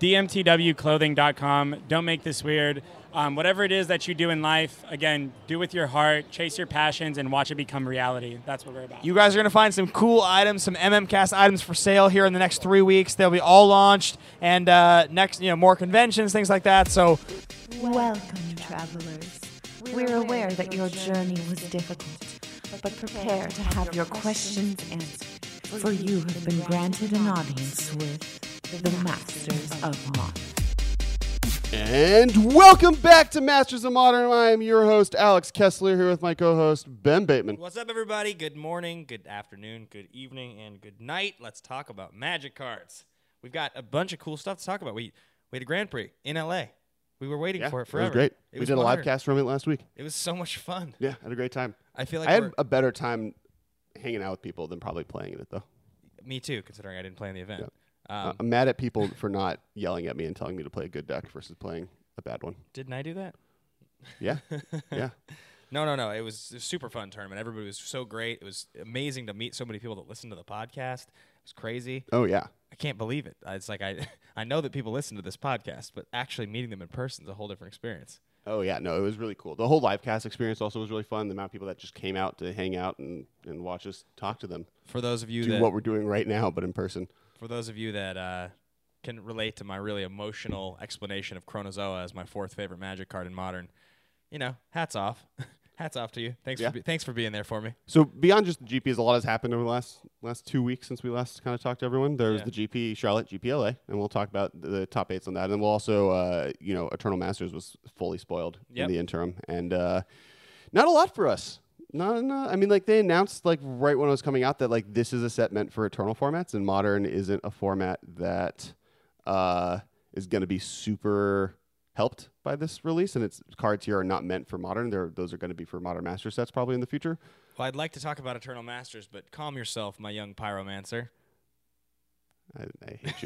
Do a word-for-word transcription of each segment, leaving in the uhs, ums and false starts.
D M T W clothing dot com. Don't make this weird. Um, whatever it is that you do in life, again, do with your heart, chase your passions, and watch it become reality. That's what we're about. You guys are going to find some cool items, some MMCast items for sale here in the next three weeks. They'll be all launched, and uh, next, you know, more conventions, things like that. So, welcome, travelers. We're aware that your journey was difficult, but prepare to have your questions answered, for you have been granted an audience with the Masters of Modern. And welcome back to Masters of Modern. I am your host, Alex Kessler, here with my co-host, Ben Bateman. What's up, everybody? Good morning, good afternoon, good evening, and good night. Let's talk about Magic cards. We've got a bunch of cool stuff to talk about. We, we had a Grand Prix in L A. We were waiting yeah, for it forever. It was great. It we was did a live wonderful. cast from it last week. It was so much fun. Yeah, had a great time. I feel like I had we're, a better time hanging out with people than probably playing in it, though. Me too, considering I didn't play in the event. Yeah. Um, uh, I'm mad at people for not yelling at me and telling me to play a good deck versus playing a bad one. Didn't I do that? Yeah, yeah. No, no, no. It was a super fun tournament. Everybody was so great. It was amazing to meet so many people that listen to the podcast. It was crazy. Oh, yeah. I can't believe it. It's like I, I know that people listen to this podcast, but actually meeting them in person is a whole different experience. Oh, yeah. No, it was really cool. The whole live cast experience also was really fun. The amount of people that just came out to hang out and, and watch us talk to them. For those of you do that what we're doing right now, but in person. For those of you that uh, can relate to my really emotional explanation of Chronozoa as my fourth favorite Magic card in Modern, you know, hats off. Hats off to you. Thanks yeah. for be- thanks for being there for me. So beyond just the G Ps, a lot has happened over the last last two weeks since we last kind of talked to everyone. There was Yeah. the G P Charlotte, G P L A, and we'll talk about the, the top eights on that. And we'll also, uh, you know, Eternal Masters was fully spoiled Yep. in the interim, and uh, not a lot for us. Not, not, I mean, like they announced like right when it was coming out that like this is a set meant for Eternal formats, and Modern isn't a format that uh, is going to be super helped by this release, and its cards here are not meant for Modern. They're, those are going to be for Modern Master sets probably in the future. Well, I'd like to talk about Eternal Masters, but calm yourself, my young pyromancer. I, I hate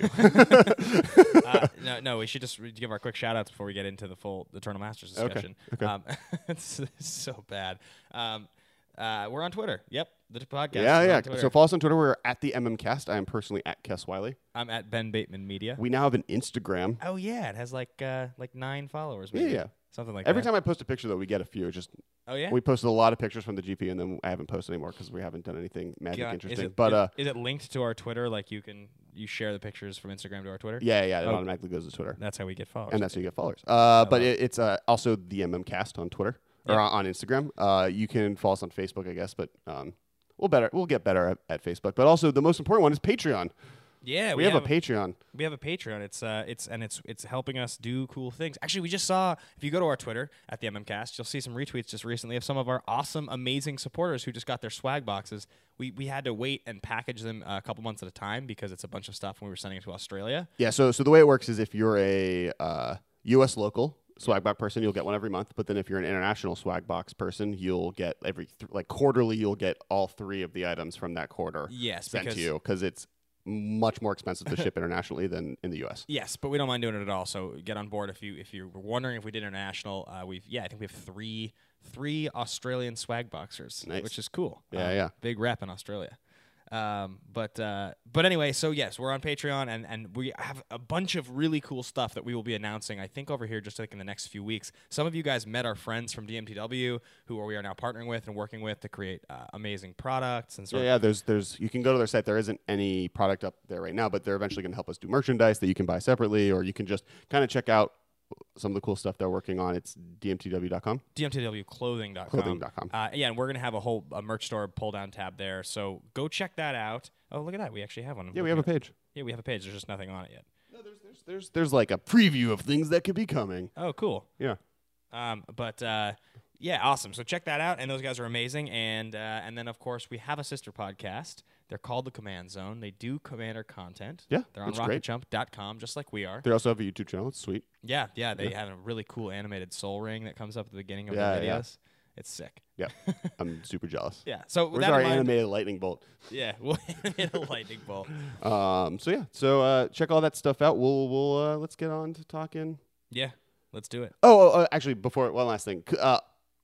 you. uh, no, no, we should just re- give our quick shout-outs before we get into the full Eternal Masters discussion. Okay. okay. Um, it's, it's so bad. Um, uh, we're on Twitter. Yep, the podcast. Yeah, is yeah. on Twitter. So follow us on Twitter. We're at the MMCast. I am personally at Kess Wiley. I'm at Ben Bateman Media. We now have an Instagram. Oh yeah, it has like uh, like nine followers. Yeah, Maybe. yeah. Something like Every that. time I post a picture, though, we get a few. It's just Oh yeah. we posted a lot of pictures from the G P, and then I haven't posted anymore because we haven't done anything magic God, interesting. Is it, but is, uh, is it linked to our Twitter? Like you can you share the pictures from Instagram to our Twitter? yeah, yeah, it Oh. automatically goes to Twitter, That's how we get followers. and that's how you get followers. Uh, but love it, it's uh, also the MMCast on Twitter or Yep. on on Instagram. Uh, you can follow us on Facebook, I guess, but um, we'll better we'll get better at, at Facebook. But also the most important one is Patreon. yeah, We, have, a Patreon. We have a Patreon. It's uh, it's and it's it's helping us do cool things. Actually, we just saw. If you go to our Twitter at the MMCast, you'll see some retweets just recently of some of our awesome, amazing supporters who just got their swag boxes. We we had to wait and package them a couple months at a time because it's a bunch of stuff when we were sending it to Australia. Yeah, so so the way it works is if you're a uh, U S local Swagbox person, you'll get one every month. But then if you're an international Swagbox person, you'll get every th- like quarterly. You'll get all three of the items from that quarter Yes, sent because to you because it's much more expensive to ship internationally than in the U S. Yes, but we don't mind doing it at all. So get on board if you if you were wondering if we did international. Uh, we've yeah, I think we have three three Australian swag boxers, Nice. which is cool. Yeah, Um, yeah. big rep in Australia. Um, but uh, but anyway, so yes, we're on Patreon, and, and we have a bunch of really cool stuff that we will be announcing. I think over here, just like in the next few weeks. Some of you guys met our friends from D M T W, who we are now partnering with and working with to create uh, amazing products and sort Yeah, of yeah. There's there's you can go to their site. There isn't any product up there right now, but they're eventually going to help us do merchandise that you can buy separately, or you can just kind of check out some of the cool stuff they're working on. It's D M T W dot com. D M T W clothing dot com. Clothing dot com. Uh, yeah, and we're going to have a whole a merch store pull down tab there. So go check that out. Oh, look at that. We actually have one. Yeah, we have a page. Yeah, we have a page. There's just nothing on it yet. No, there's there's there's there's like a preview of things that could be coming. Oh, cool. Yeah. Um, but uh, yeah, awesome. So check that out. And those guys are amazing. And uh, and then, of course, we have a sister podcast. They're called The Command Zone. They do Commander content. Yeah, They're on that's rocket great. jump dot com, just like we are. They also have a YouTube channel. It's sweet. Yeah, yeah. They Yeah. have a really cool animated soul ring that comes up at the beginning of Yeah, the yeah. videos. It's sick. Yeah, I'm super jealous. Yeah. So with Where's that our in mind, animated lightning bolt? yeah, we'll animate a lightning bolt. Um. So yeah. So uh, check all that stuff out. We'll we'll uh, let's get on to talking. Yeah, let's do it. Oh, oh, oh actually, before one last thing. C- Uh,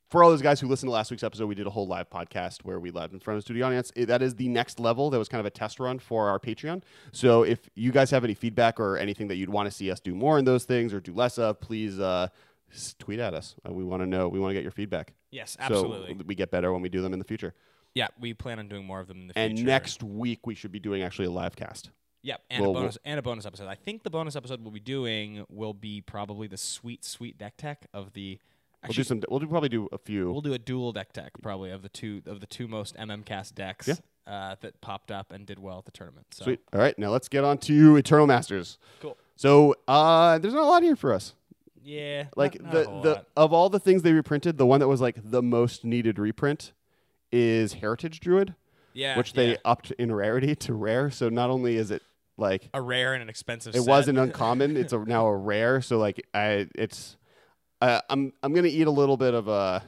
for all those guys who listened to last week's episode, we did a whole live podcast where we live in front of a studio audience. It, that is the next level. That was kind of a test run for our Patreon. So if you guys have any feedback or anything that you'd want to see us do more in those things or do less of, please uh, s- tweet at us. Uh, we want to know. We want to get your feedback. Yes, absolutely. So we get better when we do them in the future. Yeah, we plan on doing more of them in the And future. next week we should be doing actually a live cast. Yep, and We'll- a bonus and a bonus episode. I think the bonus episode we'll be doing will be probably the sweet, sweet deck tech of the. We'll do some. We'll do, probably do a few. We'll do a dual deck tech probably of the two of the two most M M cast decks Yeah. uh, that popped up and did well at the tournament. So. Sweet. All right, now let's get on to Eternal Masters. Cool. So uh, there's not a lot here for us. Yeah, Like not, not a the whole the lot. of all the things they reprinted, the one that was like the most needed reprint is Heritage Druid, yeah, which they yeah. upped in rarity to rare. So not only is it like a rare and an expensive. it set. wasn't uncommon, it's a, now a rare. So like I, it's uh, I'm I'm gonna eat a little bit of a.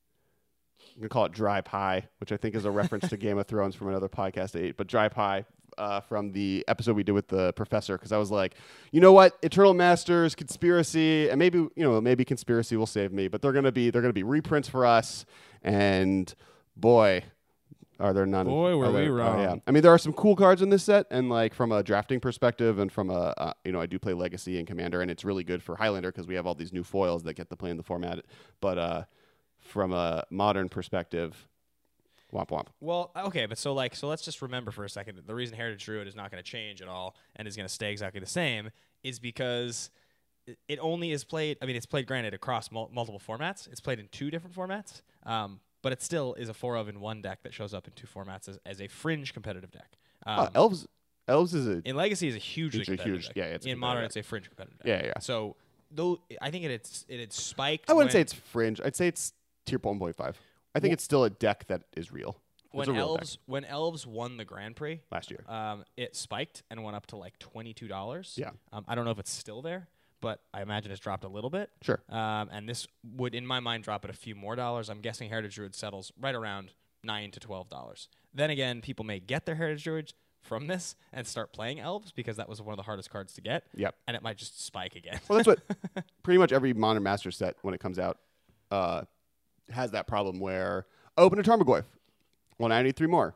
I'm gonna call it dry pie, which I think is a reference to Game of Thrones from another podcast I ate. But dry pie uh, from the episode we did with the professor, because I was like, you know what, Eternal Masters, conspiracy, and maybe you know maybe conspiracy will save me, but they're gonna be they're gonna be reprints for us, and boy, are there none? Boy, were are we there- oh, wrong. yeah. I mean, there are some cool cards in this set, and like from a drafting perspective, and from a uh, you know I do play Legacy and Commander, and it's really good for Highlander because we have all these new foils that get to play in the format, but. uh From a modern perspective, womp womp. Well, okay, but so like, so let's just remember for a second that the reason Heritage Druid is not going to change at all and is going to stay exactly the same is because it- it only is played. I mean, it's played granted across mul- multiple formats. It's played in two different formats, um, but it still is a four of in one deck that shows up in two formats as, as a fringe competitive deck. Um, Uh, elves, elves is a in Legacy is a hugely It's a competitive huge- deck. yeah, it's a in Modern, competitive it's a fringe competitive deck. Yeah, yeah. So though I think it it's it had spiked. I wouldn't say when- it's fringe. I'd say it's tier one point five. I think Well- it's still a deck that is real. It's when a real deck elves when elves won the Grand Prix last year. um, it spiked and went up to like twenty-two dollars. Yeah. Um, I don't know if it's still there, but I imagine it's dropped a little bit. Sure. Um, and this would, in my mind, drop it a few more dollars. I'm guessing Heritage Druid settles right around nine to twelve dollars. Then again, people may get their Heritage Druids from this and start playing elves because that was one of the hardest cards to get. Yep. And it might just spike again. Well, that's what pretty much every Modern Master set when it comes out uh, has that problem where open a Tarmogoyf. Well, now I need three more.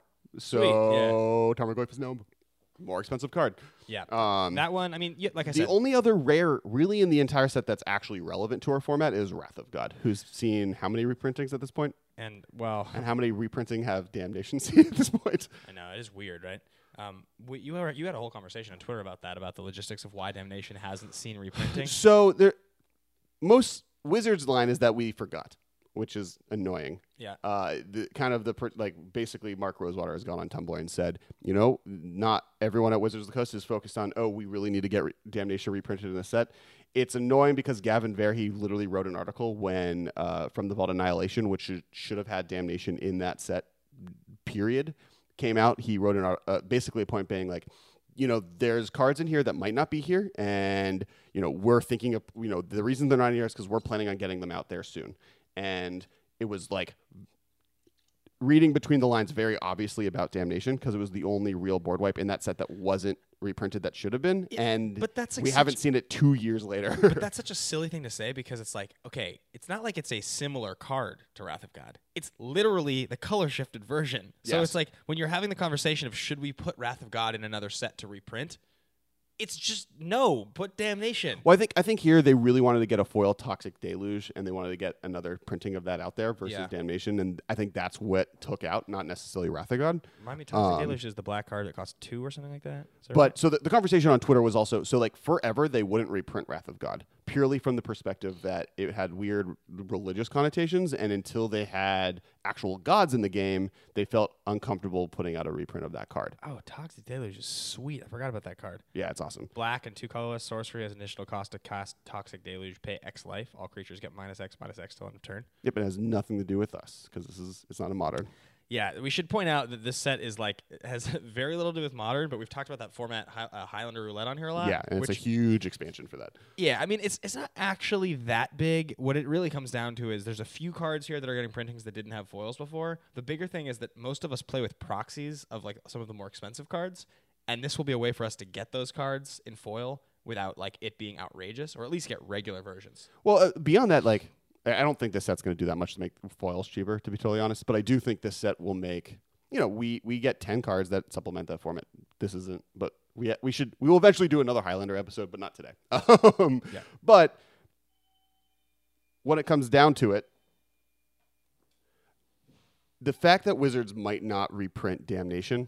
So Tarmogoyf is now a more expensive card. yeah. Um, that one, I mean, yeah, like I the said, only other rare, really, in the entire set that's actually relevant to our format is Wrath of God, who's seen how many reprintings at this point, and well, and how many reprinting have Damnation seen at this point. I know it is weird, right? Um, we, you were, you had a whole conversation on Twitter about that, about the logistics of why Damnation hasn't seen reprinting. So there, most Wizards' line is that we forgot, which is annoying. Yeah. Uh, the kind of the per, like basically Mark Rosewater has gone on Tumblr and said, you know, not everyone at Wizards of the Coast is focused on, oh, we really need to get re- Damnation reprinted in the set. It's annoying because Gavin Verhey literally wrote an article when uh, from the Vault Annihilation, which should, should have had Damnation in that set. Period. Came out. He wrote an art, uh, basically a point being like, you know, there's cards in here that might not be here, and you know, we're thinking of, you know, the reason they're not here is because we're planning on getting them out there soon. And it was like reading between the lines very obviously about Damnation because it was the only real board wipe in that set that wasn't reprinted that should have been. Yeah, and but that's like we such- haven't seen it two years later. But that's such a silly thing to say because it's like, okay, it's not like it's a similar card to Wrath of God. It's literally the color shifted version. So Yes. it's like when you're having the conversation of should we put Wrath of God in another set to reprint, it's just no, put Damnation. Well, I think I think here they really wanted to get a foil Toxic Deluge, and they wanted to get another printing of that out there versus Yeah. Damnation, and I think that's what took out, not necessarily Wrath of God. Remind me, Toxic Um, Deluge is the black card that costs two or something like that. Is that right? But so the, the conversation on Twitter was also so like forever they wouldn't reprint Wrath of God purely from the perspective that it had weird religious connotations, and until they had actual gods in the game, they felt uncomfortable putting out a reprint of that card. Oh, Toxic Deluge is sweet. I forgot about that card. Yeah, it's awesome. Black and two colorless sorcery has initial cost to cast Toxic Deluge. Pay X life. All creatures get minus X minus X till end of turn. Yep, it has nothing to do with us because this is it's not a modern. Yeah, we should point out that this set is like has very little to do with modern, but we've talked about that format Hi- uh, Highlander Roulette on here a lot. Yeah, and it's which, a huge expansion for that. yeah. I mean, it's it's not actually that big. What it really comes down to is there's a few cards here that are getting printings that didn't have foils before. The bigger thing is that most of us play with proxies of like some of the more expensive cards, and this will be a way for us to get those cards in foil without like it being outrageous, or at least get regular versions. Well, uh, beyond that, like I I don't think this set's going to do that much to make foils cheaper, to be totally honest. But I do think this set will make, you know, we we get ten cards that supplement that format. This isn't, but we we should we will eventually do another Highlander episode, but not today. um, Yeah. But when it comes down to it, the fact that Wizards might not reprint Damnation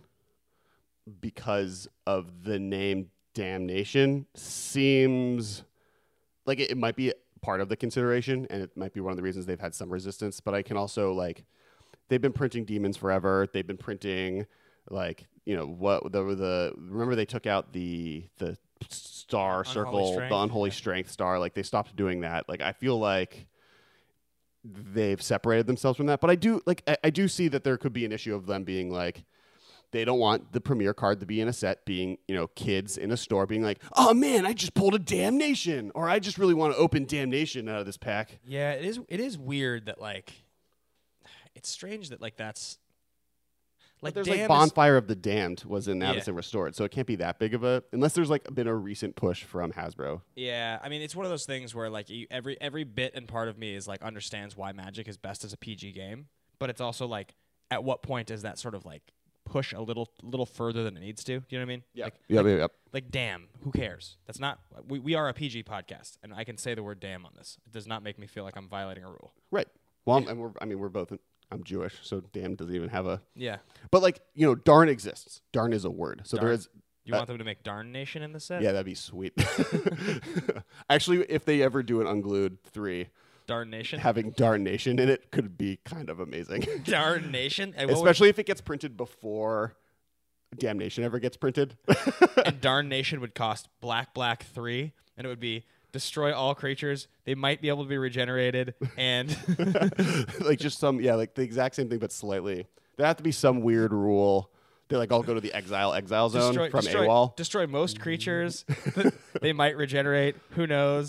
because of the name Damnation seems like it, it might be part of the consideration, and it might be one of the reasons they've had some resistance. But I can also, like, they've been printing demons forever. They've been printing, like, you know, what the the remember they took out the the star Unholy circle, Strength? the unholy Yeah. strength star. Like, they stopped doing that. Like, I feel like they've separated themselves from that. But I do like I, I do see that there could be an issue of them being like, they don't want the premier card to be in a set being, you know, kids in a store being like, oh man, I just pulled a Damnation, or I just really want to open Damnation out of this pack. Yeah, it is. It is weird that like, it's strange that like that's like Like there's Damn like is- Bonfire of the Damned was in Yeah. Avacyn Restored, so it can't be that big of a unless there's like been a recent push from Hasbro. Yeah, I mean, it's one of those things where like you, every every bit and part of me is like understands why Magic is best as a P G game, but it's also like, at what point does that sort of like push a little little further than it needs to? Do you know what I mean? Like, Yep, like, yep, yep. like damn, who cares? That's not we, we are a P G podcast, and I can say the word damn on this. It does not make me feel like I'm violating a rule. Right. Well, I'm, and we're, I mean, we're both. I'm Jewish, so damn doesn't even have a. Yeah. But like, you know, darn exists. Darn is a word, so there Darn. is. You Uh, want them to make Darn Nation in the set? Yeah, that'd be sweet. Actually, if they ever do an Unglued three, Darn Nation. having Darn Nation in it could be kind of amazing. Darn Nation. And what would- Especially if it gets printed before Damnation ever gets printed. and Darn Nation would cost black, black three, and it would be destroy all creatures. They might be able to be regenerated, and Like just some, yeah, like the exact same thing, but slightly. There have to be some weird rule. They like all go to the exile exile zone destroy, from destroy, AWOL. destroy most creatures. They might regenerate. Who knows?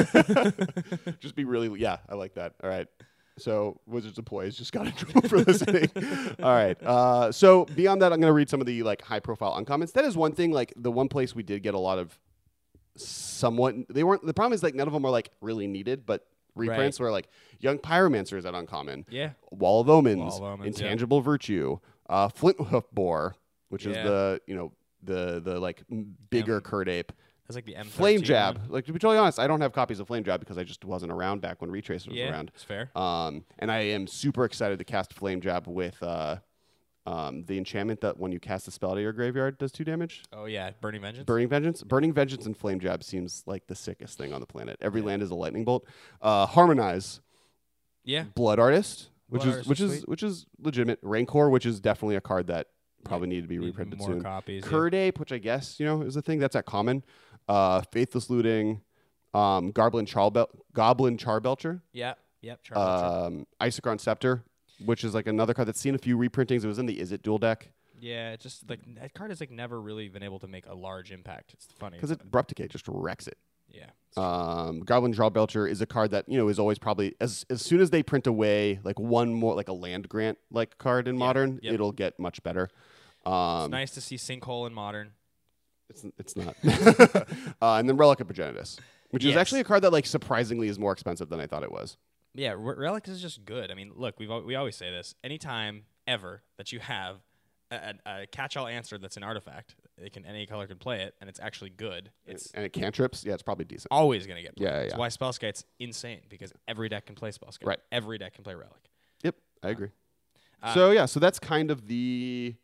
Just be really, yeah, I like that. All right. So Wizards employees just got in trouble for listening. All right. Uh, so beyond that, I'm going to read some of the like high profile uncommons. That is one thing. Like the one place we did get a lot of somewhat. They weren't. The problem is like none of them are like really needed, but reprints were like Young Pyromancer at uncommon. Yeah. Wall of Omens, Wall of Omens, yeah. Intangible Virtue, uh, Flint Hoof Boar, which is Yeah. the you know the the like m- bigger M- Curd Ape. That's like the M Flame Jab. Like to be totally honest, I don't have copies of Flame Jab because I just wasn't around back when Retracer was Yeah, around. it's fair. Um, and I am super excited to cast Flame Jab with uh, um, the enchantment that when you cast a spell to your graveyard does two damage. Oh yeah, Burning Vengeance. Burning Vengeance. Burning Vengeance and Flame Jab seems like the sickest thing on the planet. Every land is a lightning bolt. Uh, Harmonize. Yeah. Blood Artist, which Blood is Artist which is is sweet. which is legitimate. Rancor, which is definitely a card that probably needed to be Need reprinted more soon. copies. yeah. Curd Ape, which I guess you know is a thing that's at common. Uh, Faithless Looting, um, Goblin Charbel- Goblin Charbelcher, Yeah. Yep. Charlie. um, Isochron Scepter, which is like another card that's seen a few reprintings. It was in the Is It dual deck yeah. It's just like that card has like never really been able to make a large impact. It's funny. because it Abrupt Decay just wrecks it. Yeah. Um, Goblin Charbelcher is a card that you know is always probably as as soon as they print away like one more like a land grant like card in Yeah, Modern, yep. it'll get much better. It's Um, nice to see Sinkhole in Modern. It's it's not. uh, and then Relic of Progenitus, which is Yes. actually a card that like surprisingly is more expensive than I thought it was. Yeah, Re- Relic is just good. I mean, look, we've al- we always say this. Anytime ever that you have a, a, a catch-all answer that's an artifact, it can any color can play it, and it's actually good. It's And it cantrips, yeah, it's probably decent. always gonna get played. Yeah, yeah, That's yeah. why Spellscate's insane because every deck can play Spellskate. Right. Every deck can play Relic. Yep, I agree. Uh, so yeah, so that's kind of the.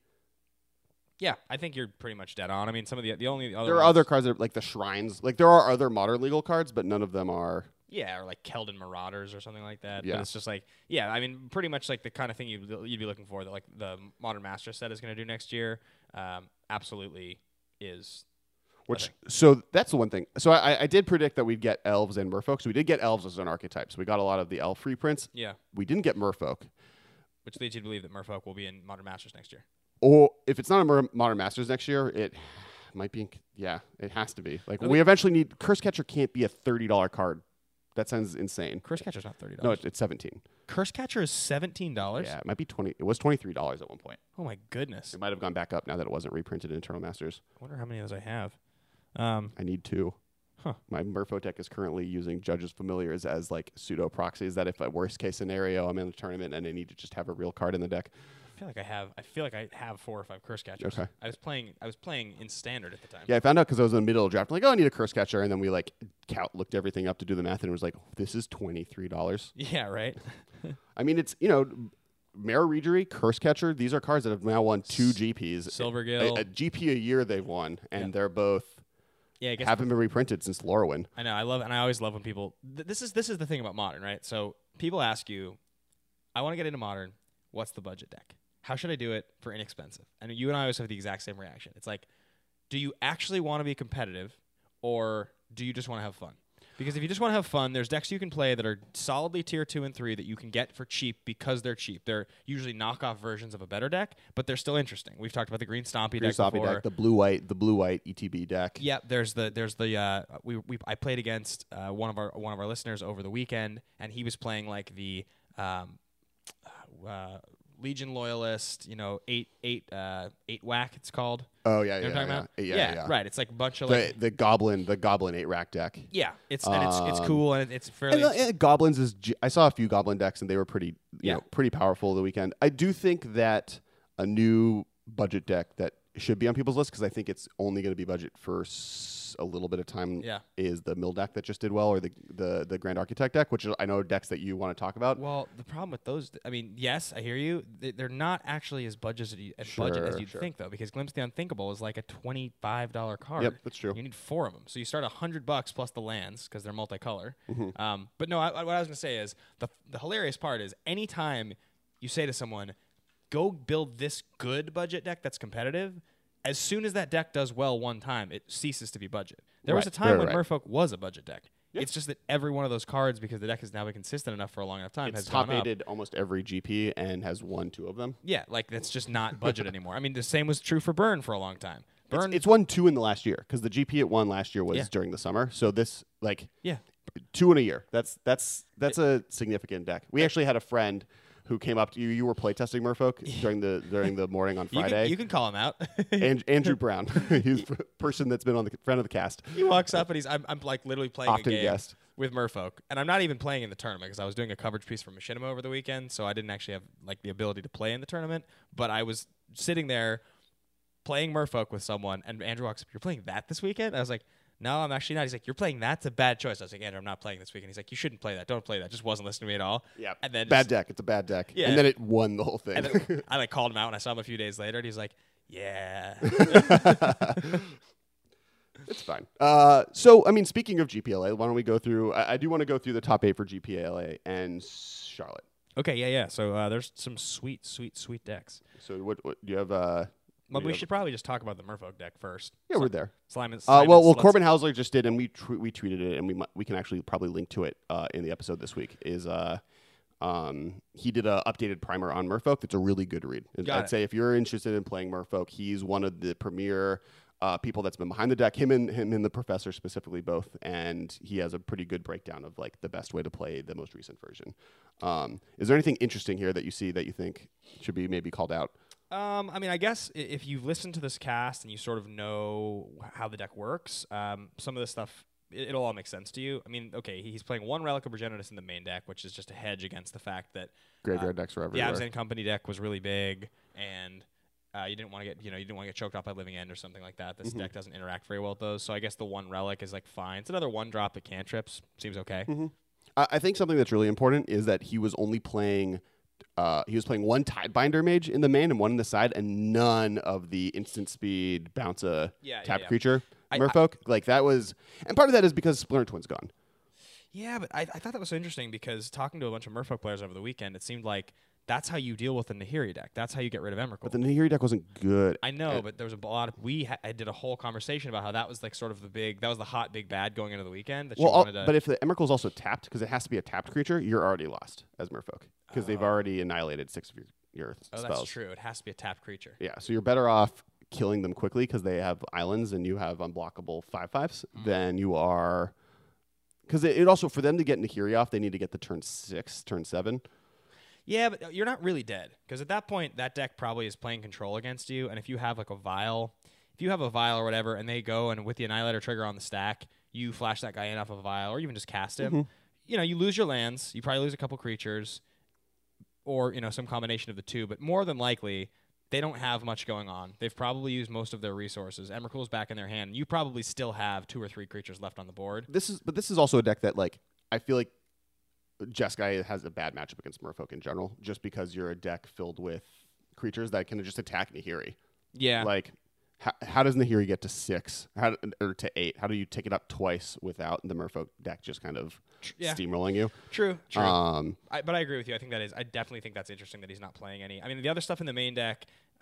Yeah, I think you're pretty much dead on. I mean, some of the the only other There are ones- other cards that are, like the shrines. Like there are other modern legal cards, but none of them are. Yeah, or like Keldon Marauders or something like that. Yeah. But it's just like, yeah, I mean, pretty much like the kind of thing you'd, you'd be looking for that like the Modern Master set is going to do next year. Um, absolutely is. Which Okay. so that's the one thing. So I, I did predict that we'd get elves and merfolk. So we did get elves as an archetype. So we got a lot of the elf reprints. Yeah, We didn't get merfolk. which leads you to believe that Merfolk will be in Modern Masters next year. Or if it's not a Mer- Modern Masters next year, it might be. In, yeah, it has to be. Like Okay. we eventually need Curse Catcher can't be a thirty dollar card. That sounds insane. Curse Catcher's not thirty No, dollars. it's, it's seventeen. Curse Catcher is seventeen dollars. Yeah, it might be twenty. It was twenty three dollars at one point. Oh my goodness. It might have gone back up now that it wasn't reprinted in Eternal Masters. I wonder how many of those I have. Um, I need two. Huh. My Merfolk deck is currently using Judge's Familiars as like pseudo proxies. That if a worst case scenario, I'm in a tournament and I need to just have a real card in the deck. I feel like I have. I feel like I have four or five curse catchers. Okay. I was playing. I was playing in standard at the time. Yeah, I found out because I was in the middle of the draft. I'm like, oh, I need a curse catcher, and then we like count, looked everything up to do the math, and it was like, this is twenty three dollars. Yeah. Right. I mean, it's you know, Mara Regery, curse catcher. These are cards that have now won two G Ps. Silvergill. A, a G P a year they've won, and Yeah. they're both Yeah. I guess haven't been reprinted since Lorwyn. I know. I love, and I always love when people. Th- this is this is the thing about Modern, right? So people ask you, I want to get into Modern. What's the budget deck? How should I do it for inexpensive? And you and I always have the exact same reaction. It's like, do you actually want to be competitive, or do you just want to have fun? Because if you just want to have fun, there's decks you can play that are solidly tier two and three that you can get for cheap because they're cheap. They're usually knockoff versions of a better deck, but they're still interesting. We've talked about the Green Stompy Green deck Stompy before. deck, the blue white, the blue white E T B deck. Yeah, there's the there's the uh, we we I played against uh, one of our one of our listeners over the weekend, and he was playing like the um, uh, Legion Loyalist, you know, eight eight uh, eight whack. It's called. Oh yeah, You know yeah, what I'm yeah, talking about? yeah, yeah, yeah. right. It's like a bunch of The, like the goblin, the goblin eight rack deck. yeah. It's and it's it's Um, cool and it's fairly. And the, and goblins is. G- I saw a few goblin decks and they were pretty, you Yeah. know, pretty powerful the weekend. I do think that a new budget deck that should be on people's list because I think it's only going to be budget for s- a little bit of time. Yeah. Is the mill deck that just did well, or the the the Grand Architect deck, which I know are decks that you want to talk about. Well, the problem with those, I mean, yes, I hear you. They- They're not actually as budget as, you, as budget as Sure, you'd sure. think, though, because Glimpse the Unthinkable is like a twenty-five dollar card. Yep, that's true. You need four of them, so you start a hundred bucks plus the lands because they're multicolor. Mm-hmm. Um, but no, I, I- what I was gonna say is the the hilarious part is anytime you say to someone, "Go build this good budget deck that's competitive." As soon as that deck does well one time, it ceases to be budget. There was Right, a time right, when right. Merfolk was a budget deck. Yeah. It's just that every one of those cards, because the deck has now been consistent enough for a long enough time, It's has top gone up. eighted almost every G P and has won two of them. Yeah, like that's just not budget anymore. I mean, the same was true for Burn for a long time. Burn, It's, it's won two in the last year because the G P it won last year was Yeah. during the summer. So this like yeah, two in a year. That's that's that's a significant deck. We actually had a friend who came up to you. You were playtesting Merfolk during the during the morning on you Friday. can, you can call him out. and Andrew Brown, he's a person that's been on the friend of the cast. He walks up and he's I'm, I'm like literally playing Often a game guest. with Merfolk, and I'm not even playing in the tournament because I was doing a coverage piece for Machinima over the weekend, so I didn't actually have like the ability to play in the tournament. But I was sitting there playing Merfolk with someone, and Andrew walks up, "You're playing that this weekend?" I was like, "No, I'm actually not." He's like, "You're playing that? It's a bad choice." I was like, "Andrew, I'm not playing this weekend." He's like, "You shouldn't play that. Don't play that." Just wasn't listening to me at all. Yeah, and then bad just- deck. It's a bad deck. Yeah. And then it won the whole thing. And then I like called him out, and I saw him a few days later, and he's like, "Yeah." It's fine. Uh, so, I mean, speaking of G P L A, why don't we go through? I, I do want to go through the top eight for G P L A and Charlotte. Okay, yeah, yeah. So uh, there's some sweet, sweet, sweet decks. So, what, what do you have? Uh, But do we you should have- probably just talk about the Merfolk deck first. Yeah, we're there. Slime and, Uh, slime well, and well, sluts. Corbin Hausler just did, and we tw- we tweeted it, and we mu- we can actually probably link to it uh, in the episode this week. Is uh, um, he did a updated primer on Merfolk. That's a really good read. And Got I'd it. say if you're interested in playing Merfolk, he's one of the premier uh, people that's been behind the deck. Him and him and the professor specifically both, and he has a pretty good breakdown of like the best way to play the most recent version. Um, is there anything interesting here that you see that you think should be maybe called out? Um, I mean, I guess i- if you've listened to this cast and you sort of know how the deck works, um, some of this stuff, it, it'll all make sense to you. I mean, okay, he's playing one Relic of Progenitus in the main deck, which is just a hedge against the fact that Graveyard uh, decks are the everywhere. Abzan Company deck was really big, and uh, you didn't want to get, you know, you didn't want to get choked off by Living End or something like that. This Mm-hmm. deck doesn't interact very well with those, so I guess the one Relic is like fine. It's another one drop that cantrips. Seems okay. Mm-hmm. I, I think something that's really important is that he was only playing. Uh, he was playing one Tidebinder mage in the main and one in the side, and none of the instant speed bounce a Yeah, yeah, tap yeah. creature I- Merfolk. like that was, and part of that is because Splinter Twin's gone. Yeah, but I, I thought that was so interesting because talking to a bunch of Merfolk players over the weekend, it seemed like that's how you deal with the Nahiri deck. That's how you get rid of Emrakul. But the Nahiri deck wasn't good. I know, Uh, but there was a lot of we ha- I did a whole conversation about how that was like sort of the big that was the hot big bad going into the weekend. That well, you al- wanted to, but if the Emerald's also tapped, because it has to be a tapped creature, you're already lost as Merfolk because they've already annihilated six of your, your oh, spells. that's true. It has to be a tapped creature. Yeah, so you're better off killing them quickly because they have islands and you have unblockable five fives Mm. than you are. Because it, it also for them to get Nahiri off, they need to get the turn six, turn seven. Yeah, but you're not really dead because at that point that deck probably is playing control against you, and if you have like a vial, if you have a vial or whatever, and they go and with the Annihilator trigger on the stack, you flash that guy in off of a vial, or even just cast him. Mm-hmm. You know, you lose your lands. You probably lose a couple creatures, or you know, some combination of the two. But more than likely, they don't have much going on. They've probably used most of their resources. Emrakul's back in their hand. You probably still have two or three creatures left on the board. This is, but this is also a deck that like I feel like Jeskai has a bad matchup against Merfolk in general, just because you're a deck filled with creatures that can just attack Nahiri. Yeah. Like, how, how does Nahiri get to six how, or to eight? How do you take it up twice without the Merfolk deck just kind of yeah. steamrolling you? True, true. Um, I, but I agree with you. I think that is. I definitely think that's interesting that he's not playing any. I mean, the other stuff in the main deck,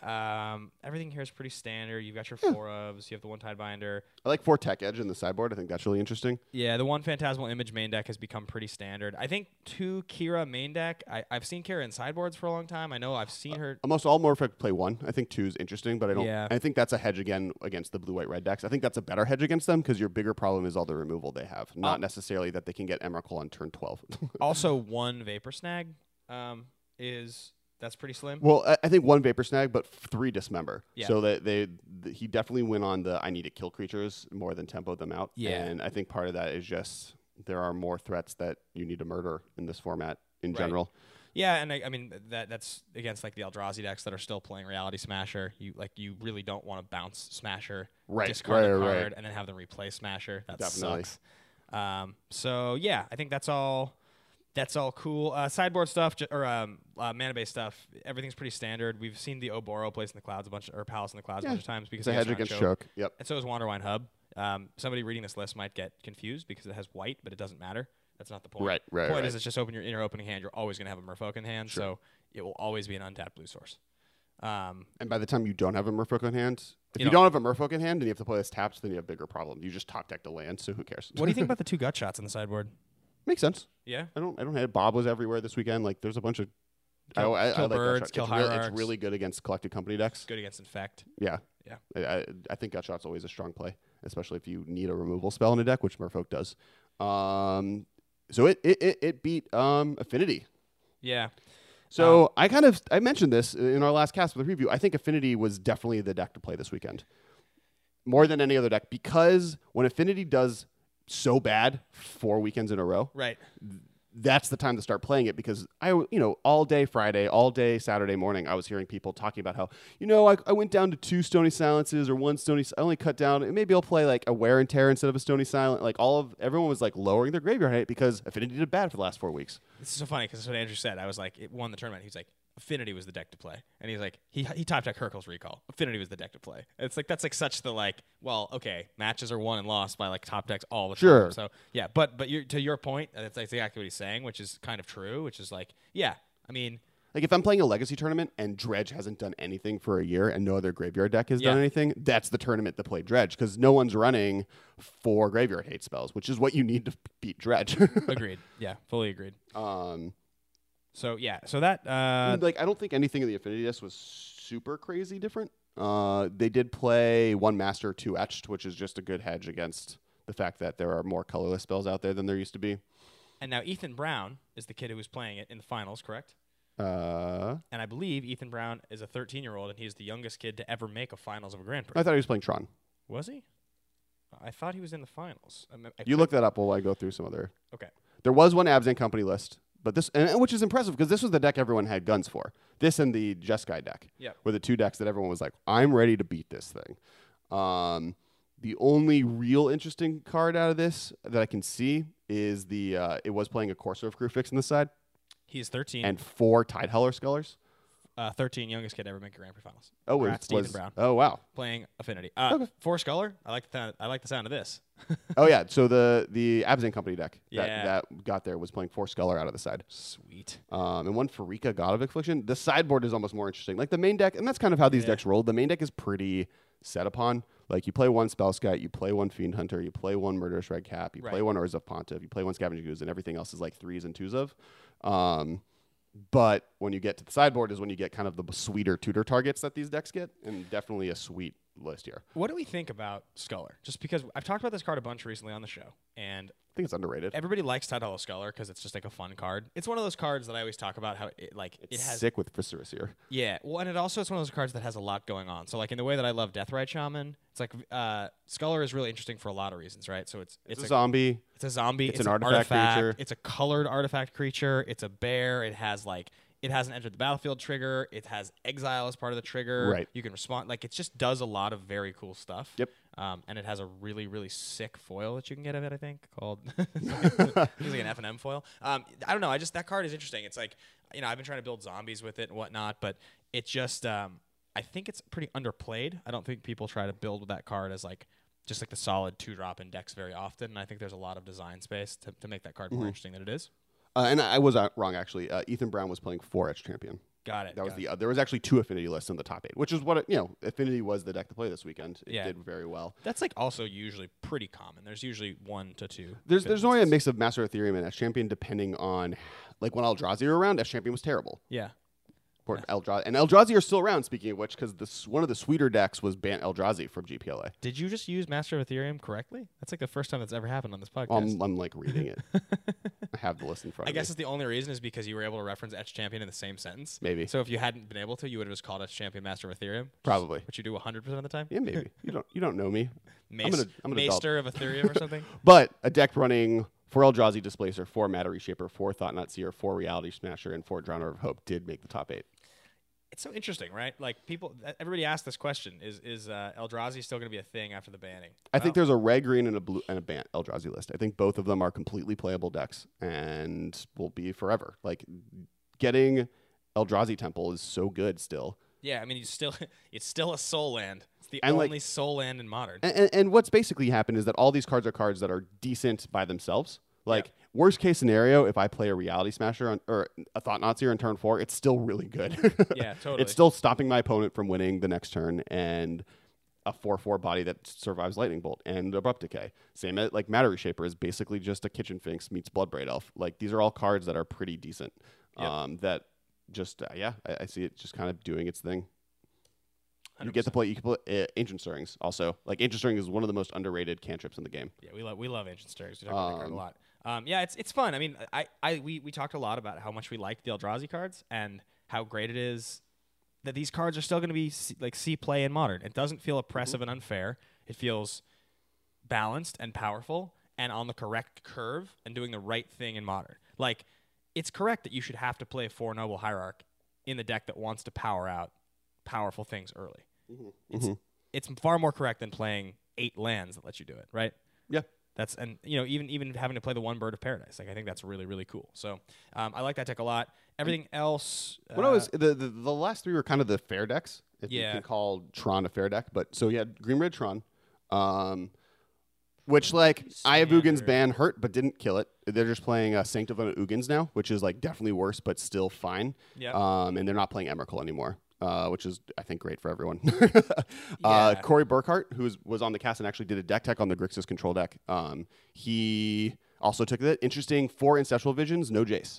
um, everything here is pretty standard. You've got your Yeah. four ofs. You have the one Tide Binder. I like four Tech Edge in the sideboard. I think that's really interesting. Yeah, the one Phantasmal Image main deck has become pretty standard. I think two Kira main deck. I, I've seen Kira in sideboards for a long time. I know I've seen her. Almost all Merfolk play one. I think two is interesting, but I don't. Yeah. I think that's a hedge again against the blue white red decks. I think that's a better hedge against them because your bigger problem is all the removal they have, not Um, necessarily that they can get Emrakul on turn twelve. Also, one Vapor Snag um, is that's pretty slim. Well, I, I think one Vapor Snag, but three Dismember. Yeah. So that they, th- he definitely went on the I need to kill creatures more than tempo them out. Yeah. And I think part of that is just there are more threats that you need to murder in this format in Right. general. Yeah, and I, I mean that that's against like the Eldrazi decks that are still playing Reality Smasher. You like you really don't want to bounce Smasher, Right, discard a right, card, right. and then have them replay Smasher. That Definitely. sucks. Um, so yeah, I think that's all. That's all cool. Uh, sideboard stuff ju- or um, uh, mana based stuff. Everything's pretty standard. We've seen the Oboro place in the clouds a bunch, or Palace in the clouds Yeah. a bunch of times because It's a he has hedge Giant against Choke. choke. Yep. And so is Wanderwine Hub. Um, somebody reading this list might get confused because it has white, but it doesn't matter. That's not the point. Right, right, The point right. is it's just open your inner opening hand. You're always going to have a Merfolk in hand, Sure. so it will always be an untapped blue source. Um, And by the time you don't have a Merfolk in hand, if You you, know- don't have a Merfolk in hand and you have to play this tapped, then you have bigger problems. You just top deck the land, so who cares? what do you think about the two gut shots on the sideboard? Makes sense. Yeah. I don't. I don't have Bob was everywhere this weekend. Like, there's a bunch of. Kill- I, I, kill I like that birds, shot. kill it's, really, hierarchs. it's really good against collected company decks. Good against Infect. Yeah. Yeah. I, I, I think gut shot's always a strong play, especially if you need a removal spell in a deck, which Merfolk does. Um, so it it, it, it beat um, Affinity. Yeah. So I kind of I mentioned this in our last cast with the preview. I think Affinity was definitely the deck to play this weekend, more than any other deck, because when Affinity does so bad four weekends in a row, Right. that's the time to start playing it, because I, you know, all day Friday, all day Saturday morning, I was hearing people talking about how, you know, I, I went down to two Stony Silences or one Stony, I only cut down, and maybe I'll play like a Wear and Tear instead of a Stony Silent. Like all of, everyone was like lowering their graveyard height because Affinity did bad for the last four weeks. This is so funny because that's what Andrew said. I was like, it won the tournament. He was like, Affinity was the deck to play, and he's like, he he top decked Hercule's Recall. Affinity was the deck to play. It's like that's like such the like, well, okay, matches are won and lost by like top decks all the Sure. time. So yeah, but but you're, to your point, that's, that's exactly what he's saying, which is kind of true. Which is like, yeah, I mean, Like if I'm playing a Legacy tournament and Dredge hasn't done anything for a year and no other graveyard deck has done Yeah. anything, that's the tournament to play Dredge, because no one's running four graveyard hate spells, which is what you need to beat Dredge. agreed. Yeah, fully agreed. um, So yeah, so that uh, like I don't think anything in the Affinity disc was super crazy different. Uh, they did play one Master, two Etched, which is just a good hedge against the fact that there are more colorless spells out there than there used to be. and now Ethan Brown is the kid who was playing it in the finals, correct? Uh, And I believe Ethan Brown is a thirteen-year-old, and he's the youngest kid to ever make a finals of a Grand Prix. I thought he was playing Tron. Was he? I thought he was in the finals. I, mean, I You could- look that up while I go through some other. Okay. There was one Abs and Company list, but this, and, which is impressive because this was the deck everyone had guns for. This and the Jeskai deck Yeah. were the two decks that everyone was like, I'm ready to beat this thing. Um, the only real interesting card out of this that I can see is the, uh, it was playing a Corsair of Crewfix on the side He's thirteen. and four Tideheller Scullers. uh, thirteen, youngest kid to ever make a Grand Prix finals. Oh, it Congrats, was, Ethan Brown. oh wow. Playing Affinity. Uh, Okay. Four Sculler. I like the th- I like the sound of this. Oh yeah, so the the Abs and Company deck Yeah. that, that got there was playing four Sculler out of the side. Sweet. Um, and one Farika, God of Affliction. The sideboard is almost more interesting. Like the main deck, and that's kind of how these Yeah. decks roll. The main deck is pretty set upon. Like you play one Spell Scout, you play one Fiend Hunter, you play one Murderous Red Cap, you play Right. one Urza Pontiff, you play one Scavenging Ooze, and everything else is like threes and twos of. Um, but when you get to the sideboard is when you get kind of the sweeter tutor targets that these decks get, and definitely a sweet list here. What do we think about Sculler? Just because I've talked about this card a bunch recently on the show, and I think it's underrated. everybody likes Titleist Sculler because it's just like a fun card. It's one of those cards that I always talk about how it like It's it has sick with Viserys here. yeah. Well, and it also it's one of those cards that has a lot going on. So like in the way that I love Deathrite Shaman, it's like uh, Sculler is really interesting for a lot of reasons, right? So it's It's, it's a zombie. It's a zombie. It's an artifact creature. It's a colored artifact creature. It's a bear. It has like it has an enter the battlefield trigger. It has exile as part of the trigger. Right. You can respond. Like it just does a lot of very cool stuff. Yep. Um, and it has a really really sick foil that you can get of it. I think called it's like an F and M foil. Um, I don't know. I just that card is interesting. It's like you know I've been trying to build zombies with it and whatnot, but it just um, I think it's pretty underplayed. I don't think people try to build with that card as like just like the solid two drop in decks very often. And I think there's a lot of design space to, to make that card more Mm-hmm. interesting than it is. Uh, and I was uh, wrong, actually. Uh, Ethan Brown was playing four Edge Champion. Got it. That was got the it. uh, there was actually two Affinity lists in the top eight, which is what it, you know. Affinity was the deck to play this weekend. It Yeah. did very well. That's like also usually pretty common. There's usually one to two. There's there's Affinity only a lists. mix of Master Ethereum and Edge Champion depending on, like when Eldrazi were around, Edge Champion was terrible. Yeah. Or Eldrazi and Eldrazi are still around. Speaking of which, because this one of the sweeter decks was Bant Eldrazi from G P L A. Did you just use Master of Ethereum correctly? That's like the first time that's ever happened on this podcast. I'm, I'm like reading it. I have the list in front I of guess me. it's the only reason is because you were able to reference Etch Champion in the same sentence. Maybe. So if you hadn't been able to, you would have just called Etch Champion Master of Ethereum. Probably. Which you do one hundred percent of the time. Yeah, maybe. you don't you don't know me. Mace, I'm gonna I'm gonna adult. Maester of Ethereum or something. But a deck running four Eldrazi Displacer, four Matter Reshaper, four Thought-Knot Seer, four Reality Smasher, and four Drowner of Hope did make the top eight. It's so interesting, right? Like people, everybody asked this question: Is is uh, Eldrazi still going to be a thing after the banning? I think Well, there's a red, green, and a blue and a Bant Eldrazi list. I think both of them are completely playable decks and will be forever. Like getting Eldrazi Temple is so good still. yeah. I mean, you still, it's still a soul land. It's the And, like- only soul land in Modern. And, and, and what's basically happened is that all these cards are cards that are decent by themselves. Like worst case scenario, if I play a Reality Smasher on, or a Thought Knot Seer in turn four, it's still really good. Yeah, totally. It's still stopping my opponent from winning the next turn, and a four four body that survives Lightning Bolt and Abrupt Decay. Same at, like Matter Reshaper is basically just a Kitchen Finks meets Bloodbraid Elf. Like these are all cards that are pretty decent. Yep. Um, that just uh, yeah, I, I see it just kind of doing its thing. You one hundred get to percent. play. You can play uh, Ancient Stirrings also. Like Ancient Stirring is one of the most underrated cantrips in the game. Yeah, we love we love Ancient Stirrings. We talk about that card a Um, lot. Um, yeah, it's it's fun. I mean, I, I we, we talked a lot about how much we liked the Eldrazi cards and how great it is that these cards are still going to be C, like see play in Modern. It doesn't feel oppressive and unfair. It feels balanced and powerful and on the correct curve and doing the right thing in Modern. Like it's correct that you should have to play four Noble Hierarch in the deck that wants to power out powerful things early. It's it's far more correct than playing eight lands that let you do it, right? Yeah. That's and you know even even having to play the one Bird of Paradise, like I think that's really really cool. So um, I like that deck a lot. Everything else, uh, Well, no, it was, the, the the last three were kind of the fair decks. If Yeah. you can call Tron a fair deck, but so you had Green Red Tron, um, which like Eye of Ugin's Standard. ban hurt but didn't kill it. They're just playing uh, Sanctum of Ugins now, which is like definitely worse but still fine. Yep. Um, and they're not playing Emrakul anymore. Uh, which is, I think, great for everyone. Yeah. uh, Corey Burkhart, who was, was on the cast and actually did a deck tech on the Grixis control deck, um, he also took it. Interesting, four Ancestral Visions, no Jace.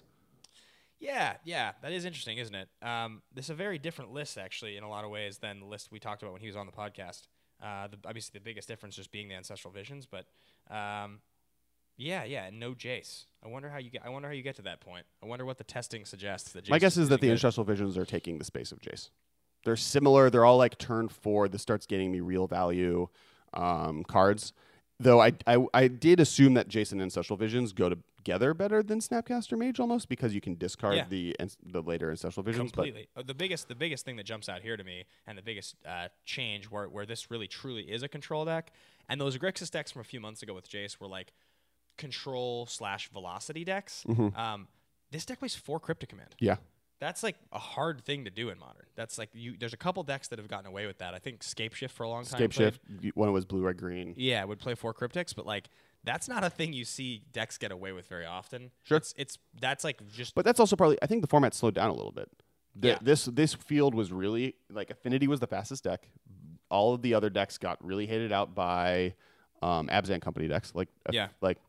yeah yeah that is interesting, isn't it? Um, this is a very different list actually in a lot of ways than the list we talked about when he was on the podcast. Uh, the, obviously the biggest difference just being the Ancestral Visions, but um, yeah yeah and no Jace. I wonder how you get. I wonder how you get to that point. I wonder what the testing suggests that. Jace My guess is that really the good. Ancestral Visions are taking the space of Jace. They're similar. They're all like turn four. This starts getting me real value um, cards. Though I, I I did assume that Jace and Ancestral Visions go together better than Snapcaster Mage almost because you can discard Yeah. the ans- the later Ancestral Visions. Completely. Uh, the biggest, the biggest thing that jumps out here to me, and the biggest uh, change where where this really truly is a control deck, and those Grixis decks from a few months ago with Jace were like control slash velocity decks. Um, this deck plays four Cryptic Command. But yeah, That's like a hard thing to do in Modern. That's like you. There's a couple decks that have gotten away with that. I think Scape Shift for a long time. Scape played- Shift. When it was blue, red, green. Yeah, would play four Cryptics, but like that's not a thing you see decks get away with very often. Sure. It's, it's that's like just But that's also probably. I think the format slowed down a little bit. The, Yeah. This this field was really like Affinity was the fastest deck. All of the other decks got really hated out by um, Abzan Company decks. Like uh, Yeah. like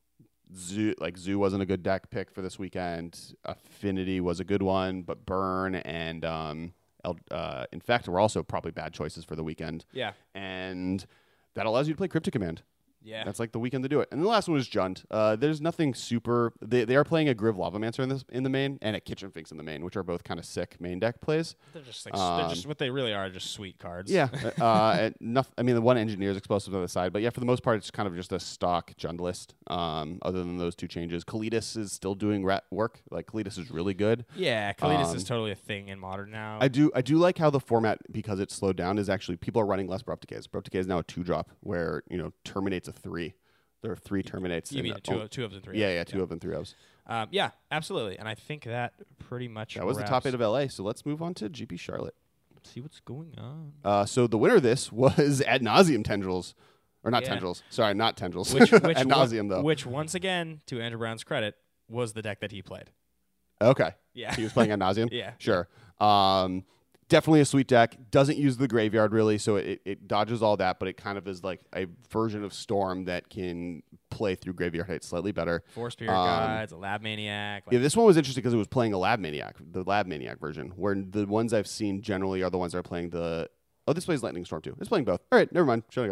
Zoo like Zoo wasn't a good deck pick for this weekend. Affinity was a good one, but Burn and um, El- uh, Infect were also probably bad choices for the weekend. Yeah. And that allows you to play Cryptic Command. Yeah. That's like the weekend to do it. And the last one was Jund. Uh, there's nothing super. They, they are playing a Griv Lavamancer in this in the main and a Kitchen Finks in the main, which are both kind of sick main deck plays. They're just like s- they're just what they really are, just sweet cards. Yeah. uh, and noth- I mean, the one Engineer's explosive on the side, but yeah, for the most part, it's kind of just a stock Jund list. Um, other than those two changes, Kalitas is still doing rat work. Like Kalitas is really good. Yeah, Kalitas Um, is totally a thing in Modern now. I do I do like how the format, because it's slowed down, is actually people are running less Abrupt Decays. Abrupt Decay is now a two drop where, you know, terminates a three. There are three terminates. you and mean the- two, two of them, three Yeah, of them. yeah, two of them, three ofs. Um, yeah, absolutely. And I think that pretty much That was the wraps- top eight of L A. So let's move on to G P Charlotte. See what's going on. Uh, so the winner of this was Ad Nauseam Tendrils. Or not Yeah. Tendrils. Sorry, not Tendrils. Which, which, Ad one- Nauseam, though. which once again, to Andrew Brown's credit, was the deck that he played. Okay. Yeah. He was playing Ad Nauseam? Yeah. Sure. Um, definitely a sweet deck. Doesn't use the graveyard, really, so it, it dodges all that, but it kind of is like a version of Storm that can play through graveyard height slightly better. Four Spirit Um, Guides, a Lab Maniac. Like, Yeah, this one was interesting because it was playing a Lab Maniac, the Lab Maniac version, where the ones I've seen generally are the ones that are playing the. Oh, this plays Lightning Storm too. It's playing both. All right, never mind. Shutting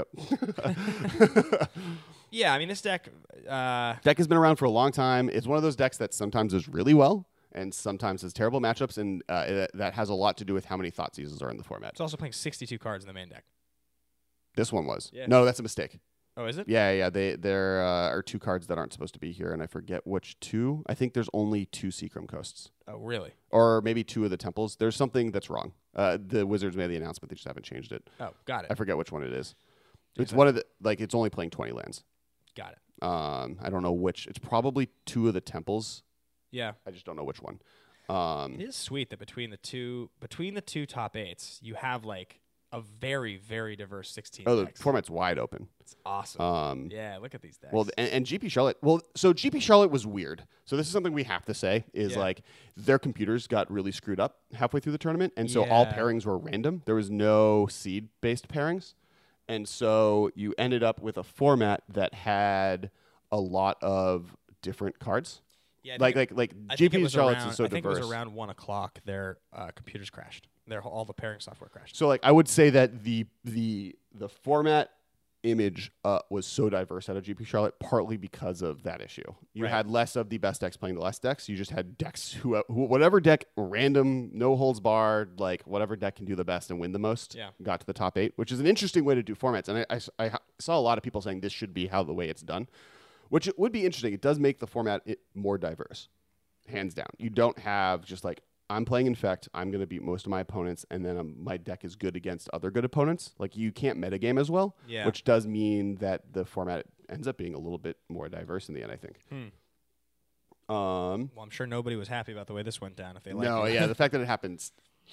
up. yeah, I mean, this deck, uh, Deck has been around for a long time. It's one of those decks that sometimes does really well and sometimes has terrible matchups, and uh, it, that has a lot to do with how many Thought Seasons are in the format. it's also playing sixty-two cards in the main deck. This one was. Yeah. No, that's a mistake. Oh, is it? Yeah, yeah. They there uh, are two cards that aren't supposed to be here, and I forget which two. I think there's only two Seachrome Coasts. Oh, really? Or maybe two of the temples. There's something that's wrong. Uh, the Wizards made the announcement; they just haven't changed it. Oh, got it. I forget which one it is. It's that- one of the like. It's only playing twenty lands. Got it. Um, I don't know which. It's probably two of the temples. Yeah. I just don't know which one. Um, It is sweet that between the two between the two top eights, you have like a very very diverse sixteen. oh, the decks. format's wide open. It's awesome. Um, yeah, look at these decks. Well, and, and G P Charlotte. Well, so G P Charlotte was weird. So this is something we have to say is Yeah. like their computers got really screwed up halfway through the tournament, and so all Yeah. pairings were random. There was no seed based pairings, and so you ended up with a format that had a lot of different cards. yeah, I Like think like like I G think it P was Charlotte's around, is so I think diverse. it was around one o'clock. Their uh, computers crashed. Their all the pairing software crashed. So like I would say that the the the format image uh, was so diverse out of G P Charlotte partly because of that issue. You Right. had less of the best decks playing the less decks. You just had decks who, who whatever deck random no holds barred like whatever deck can do the best and win the most Yeah. got to the top eight, which is an interesting way to do formats. And I, I, I saw a lot of people saying this should be how the way it's done, which it would be interesting. It does make the format it more diverse, hands down. You don't have just like I'm playing Infect, I'm going to beat most of my opponents, and then um, my deck is good against other good opponents. Like, you can't metagame as well, Yeah. which does mean that the format ends up being a little bit more diverse in the end, I think. Hmm. Um, Well, I'm sure nobody was happy about the way this went down. If they liked no, it. yeah, the fact that it happens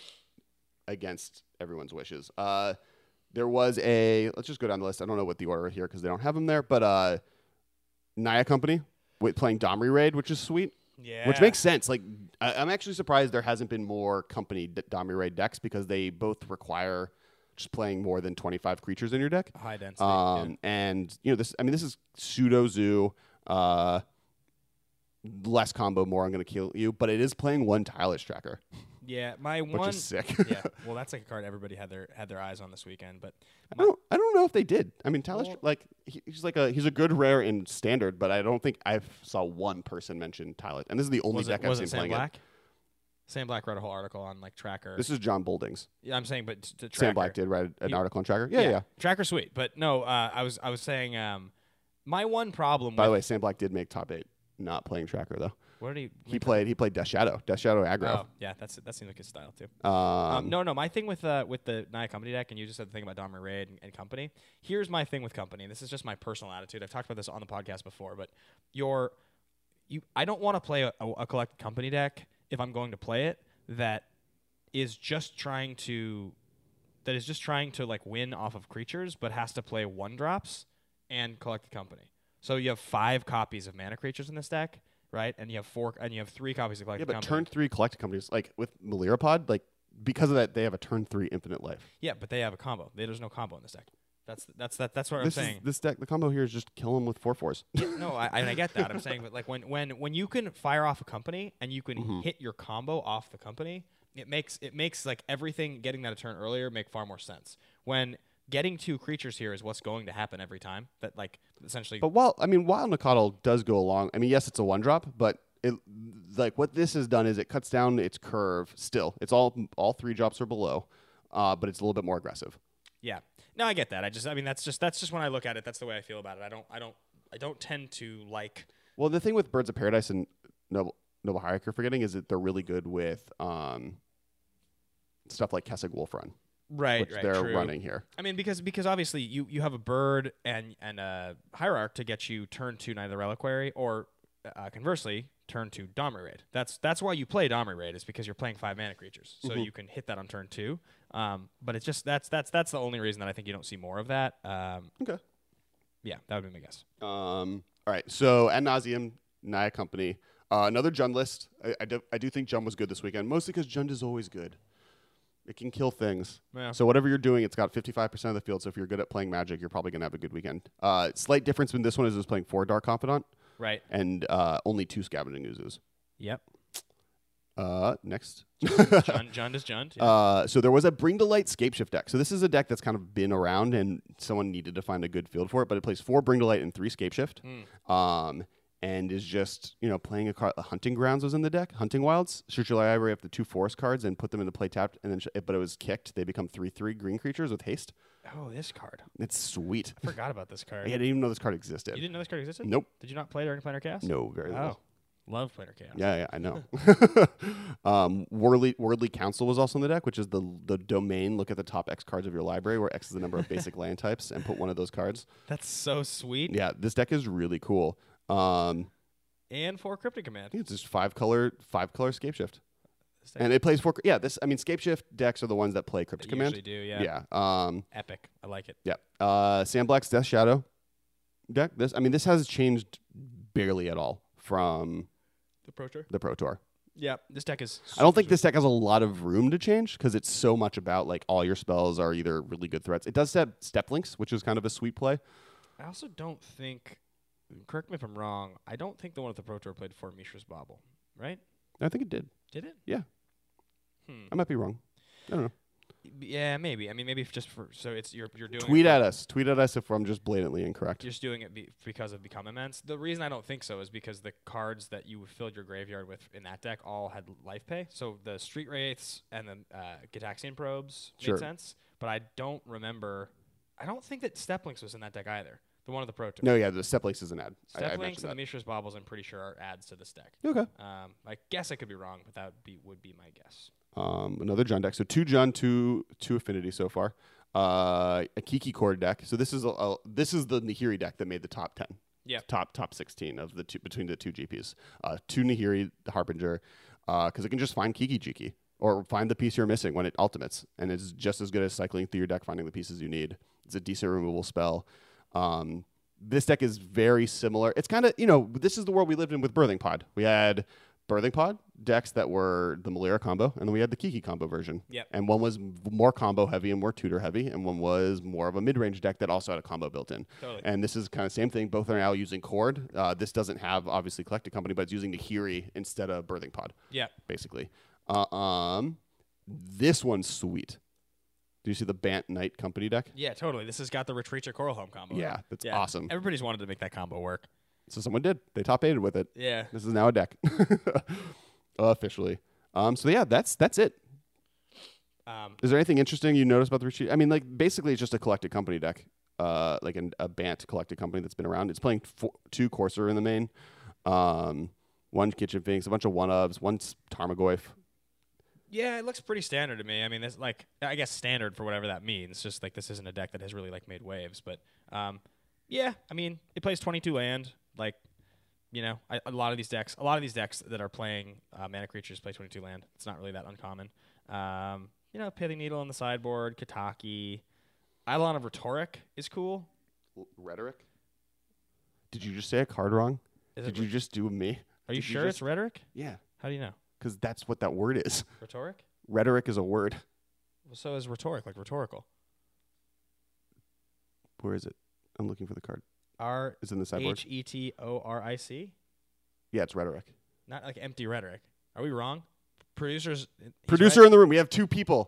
against everyone's wishes. Uh, there was a, let's just go down the list. I don't know what the order here because they don't have them there, but uh, Naya Company with playing Domri Raid, which is sweet. yeah, Which makes sense. Like, I, I'm actually surprised there hasn't been more company D- Domri Raid decks because they both require just playing more than twenty-five creatures in your deck. high density. Um, and you know this. I mean, this is pseudo zoo. Uh, less combo, more I'm going to kill you. But it is playing one Tireless Tracker, yeah. yeah, my which one. is sick. yeah, well, that's like a card everybody had their had their eyes on this weekend. But I don't. I don't know if they did. I mean, Tireless Well- like he, he's like a he's a good rare in standard, but I don't think I saw one person mention Tireless. And this is the only was deck it I've was seen it Sam playing Black? Sam Black wrote a whole article on like Tracker. it. This is John Boldings. yeah, I'm saying, but t- to Tracker. Sam Black did write an He- article on Tracker. Yeah, yeah. yeah. Tracker sweet, but no, uh, I was I was saying um, my one problem. By with, the way, Sam Black did make top eight, not playing Tracker though. what did he? He played. He played Death Shadow. Death Shadow aggro. Oh, yeah, that's that seems like his style too. Um, Um, no, no, my thing with uh, with the Naya Company deck, and you just said the thing about Domri Raid and, and company. Here's my thing with company. And this is just my personal attitude. I've talked about this on the podcast before, but your you, I don't want to play a, a, a collected company deck if I'm going to play it that is just trying to that is just trying to like win off of creatures, but has to play one drops and collected company. So you have five copies of mana creatures in this deck, right? And you have four, and you have three copies of yeah, collected but company. turn three collected companies like with Melirapod, like because of that, they have a turn three infinite life. Yeah, but they have a combo. There's no combo in this deck. That's that's that, that's what this I'm is saying. this deck. The combo here is just kill them with four fours. Yeah, no, I, I I get that. I'm saying, but like when when when you can fire off a company and you can Mm-hmm. hit your combo off the company, it makes it makes like everything getting that a turn earlier make far more sense. When getting two creatures here is what's going to happen every time. That like essentially. But while I mean, Wild Nacatl does go along. I mean, yes, it's a one drop, but it like what this has done is it cuts down its curve. Still, it's all all three drops are below, uh, but it's a little bit more aggressive. Yeah. No, I get that. I just, I mean, that's just that's just when I look at it. That's the way I feel about it. I don't, I don't, I don't tend to like. Well, the thing with Birds of Paradise and Noble Noble Hierarch you're forgetting is that they're really good with um, stuff like Kessig Wolf Run, Right, which right, they're true. running here. I mean, because because obviously you, you have a bird and and a hierarch to get you turn to Night of the Reliquary, or uh, conversely turn to Domri Raid. That's that's why you play Domri Raid, is because you're playing five mana creatures, so Mm-hmm. you can hit that on turn two. Um, but it's just that's that's that's the only reason that I think you don't see more of that. Um, Okay. yeah, that would be my guess. Um, all right. So ad nauseum, Naya Company. Uh, another Jund list. I, I, do, I do think Jund was good this weekend, mostly because Jund is always good. It can kill things. Yeah. So whatever you're doing, it's got fifty-five percent of the field. So if you're good at playing Magic, you're probably going to have a good weekend. Uh, slight difference in this one is it's playing four Dark Confidant Right. and uh, only two Scavenging Oozes. Yep. Uh, next. Jund, Jund is Jund. Yeah. Uh, so there was a Bring to Light Scapeshift deck. So this is a deck that's kind of been around, and someone needed to find a good field for it. But it plays four Bring to Light and three Scapeshift, Hmm. um, and is just you know playing a card. Hunting Grounds was in the deck. Hunting Wilds. Search your library after two forest cards and put them into play tapped, and then sh- but it was kicked. They become three three green creatures with haste. oh, this card. It's sweet. I forgot about this card. I didn't even know this card existed. You didn't know this card existed? Nope. Did you not play during Planar Chaos? No, very Oh, little. love Planar Chaos. Yeah, yeah, I know. um, Worldly, Worldly Council was also in the deck, which is the the domain. Look at the top X cards of your library, where X is the number of basic land types, and put one of those cards. That's so sweet. Yeah, this deck is really cool. Um, And for Cryptic Command. it's just five color, five color Scapeshift, This deck and it plays four. Yeah, this. I mean, Scapeshift decks are the ones that play Cryptic that Command. usually do, yeah. Yeah. Um, Epic. I like it. yeah. Uh, Sandblack's Death Shadow deck. This. I mean, this has changed barely at all from The Pro Tour? the Pro Tour. Yeah, this deck is. I don't think this deck has a lot of room to change because it's so much about like all your spells are either really good threats. It does have Step Links, which is kind of a sweet play. I also don't think. Correct me if I'm wrong. I don't think the one at the Pro Tour played for Mishra's Bobble, right? I think it did. Did it? Yeah. Hmm. I might be wrong. I don't know. Yeah, maybe. I mean, maybe if just for so it's you're you're doing Tweet it at us. Tweet at us if I'm just blatantly incorrect. You're just doing it be, because of Become Immense. The reason I don't think so is because the cards that you filled your graveyard with in that deck all had life pay. So the Street Wraiths and the uh, Gitaxian Probes Sure. made sense. But I don't remember. I don't think that Steplinks was in that deck either. The one of the Pro Tour. No, yeah, the Step Links is an ad. I, I Steplinks mentioned and the that. Mishra's Baubles, I'm pretty sure, are adds to this deck. Okay. Um, I guess I could be wrong, but that would be would be my guess. Um, another Jund deck. So two Jund, two two Affinity so far. Uh, a Kiki Cord deck. So this is a, a this is the Nahiri deck that made the top ten. Yeah. Top top sixteen of the two between the two G Ps. Uh, two Nahiri, the Harbinger, because it can just find Kiki Jiki or find the piece you're missing when it ultimates, and it's just as good as cycling through your deck, finding the pieces you need. It's a decent removal spell. Um, this deck is very similar. It's kind of, you know, this is the world we lived in with Birthing Pod. We had Birthing Pod decks that were the Malira combo, and then we had the Kiki combo version. Yep. And one was m- more combo heavy and more tutor heavy, and one was more of a mid range deck that also had a combo built in. Totally. And this is kind of same thing. Both are now using Cord. Uh, this doesn't have obviously Collected Company, but it's using Nahiri instead of Birthing Pod, Yeah. basically. Uh, um, this one's sweet. Do you see the Bant Knight Company deck? Yeah, totally. This has got the Retreacher Coral Home combo. Yeah, that's awesome. Everybody's wanted to make that combo work. So someone did. They top eighted with it. Yeah. This is now a deck, officially. Um. So yeah, that's that's it. Um, Is there anything interesting you noticed about the retreat? I mean, like basically, it's just a collected company deck, uh, like an, a Bant collected company that's been around. It's playing four, two Courser in the main, um, one Kitchen Finks, a bunch of one ofs, one s- Tarmogoyf. Yeah, it looks pretty standard to me. I mean, this like I guess standard for whatever that means. Just like this isn't a deck that has really like made waves, but um, yeah. I mean, it plays twenty-two land. Like, you know, I, a lot of these decks, a lot of these decks that are playing uh, mana creatures play twenty-two land. It's not really that uncommon. Um, you know, Pithing Needle on the sideboard, Kataki, Eidolon of Rhetoric is cool. L- Rhetoric. Did you just say a card wrong? Is Did it, you just do me? are you did you sure just- it's Rhetoric? Yeah, How do you know? because that's what that word is. Rhetoric? Rhetoric is a word. Well, so is Rhetoric, like rhetorical. Where is it? I'm looking for the card. R It's in the sideboard. H E T O R I C? Yeah, it's rhetoric. Not like empty rhetoric. Are we wrong? Producers. he's Producer right? in the room. We have two people.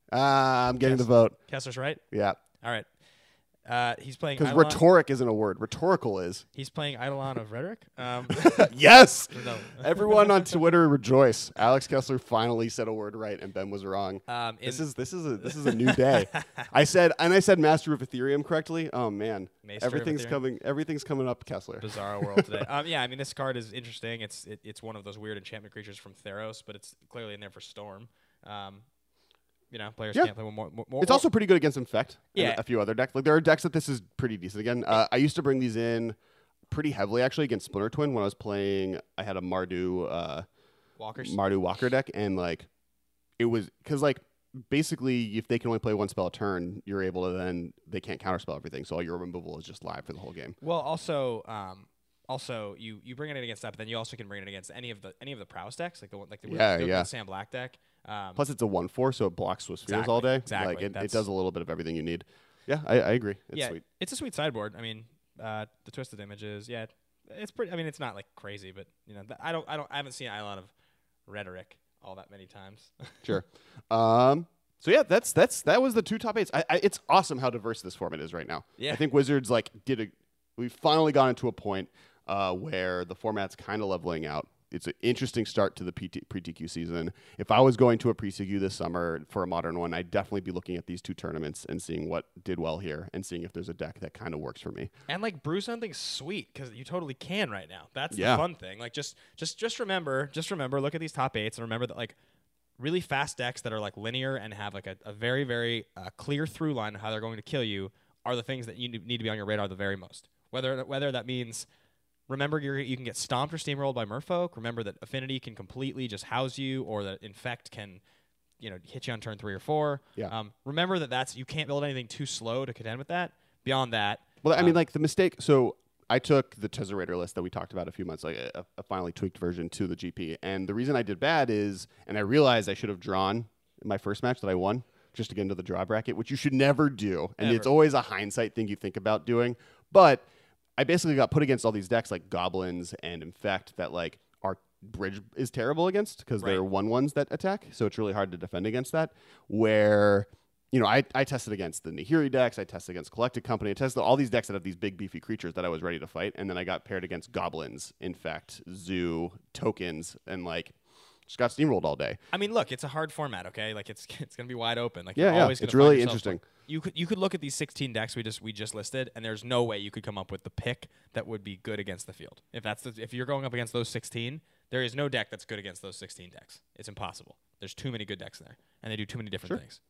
Ah, I'm getting Yes. the vote. Kessler's right. Yeah. All right. Uh, he's playing. Because Eidolon. rhetoric isn't a word. Rhetorical is. He's playing Eidolon of Rhetoric. Um, Yes. no. Everyone on Twitter rejoice. Alex Kessler finally said a word right, and Ben was wrong. Um, this in- is this is a this is a new day. I said and I said Master of Ethereum correctly. Oh man, Maester of everything's Ethereum. coming. Everything's coming up, Kessler. Bizarro world today. Um, yeah, I mean this card is interesting. It's it, it's one of those weird enchantment creatures from Theros, but it's clearly in there for Storm. Um, you know, players Yeah. can't play one more. more It's also pretty good against Infect. And Yeah. a few other decks. Like there are decks that this is pretty decent again. Uh, I used to bring these in pretty heavily actually against Splinter Twin when I was playing. I had a Mardu. Uh, Walkers. Mardu Walker deck, and like it was because like basically if they can only play one spell a turn, you're able to then they can't counterspell everything, so all your removal is just live for the whole game. Well, also, um, also you you bring it in against that, but then you also can bring it against any of the any of the prowess decks, like the one like the, Yeah, the, yeah. the Sam Black deck. Um, Plus, it's a one four, so it blocks Swiss Spheres Exactly, all day. exactly. Like it, it That's- does a little bit of everything you need. Yeah, I, I agree. It's yeah, sweet. it's a sweet sideboard. I mean, uh, the twisted images. Yeah, it's pretty. I mean, it's not like crazy, but you know, th- I don't, I don't, I haven't seen Eidolon of Rhetoric all that many times. Sure. Um. So yeah, that's that's that was the two top eights. I, I, it's awesome how diverse this format is right now. Yeah. I think Wizards like did a. We've finally gotten to a point uh, where the format's kind of leveling out. It's an interesting start to the P T, pre-T Q season. If I was going to a pre-T Q this summer for a modern one, I'd definitely be looking at these two tournaments and seeing what did well here and seeing if there's a deck that kind of works for me. And like brew something sweet because you totally can right now. That's Yeah. the fun thing. Like just, just, just remember, just remember. Look at these top eights and remember that like really fast decks that are like linear and have like a, a very, very uh, clear through line of how they're going to kill you are the things that you need to be on your radar the very most. Whether whether that means remember you're, you can get stomped or steamrolled by Merfolk. Remember that Affinity can completely just house you, or that Infect can, you know, hit you on turn three or four. Yeah. Um, remember that that's you can't build anything too slow to contend with that. Beyond that, Well, I um, mean, like the mistake. So I took the Tezzerator list that we talked about a few months, like a, a finally tweaked version to the G P. And the reason I did bad is, and I realized I should have drawn in my first match that I won just to get into the draw bracket, which you should never do. And Never. it's always a hindsight thing you think about doing. But I basically got put against all these decks like Goblins and Infect that like our bridge is terrible against because Right. they're one ones that attack. So it's really hard to defend against that. Where you know, I, I tested against the Nahiri decks. I tested against Collected Company. I tested all these decks that have these big, beefy creatures that I was ready to fight. And then I got paired against Goblins, Infect, Zoo, Tokens, and like just got steamrolled all day. I mean, look, it's a hard format, okay? Like it's it's gonna be wide open. Like Yeah, you're yeah, always gonna it's find really yourself- interesting. You could you could look at these sixteen decks we just we just listed, and there's no way you could come up with the pick that would be good against the field. If that's the, if you're going up against those sixteen, there is no deck that's good against those sixteen decks. It's impossible. There's too many good decks there, and they do too many different Sure. things.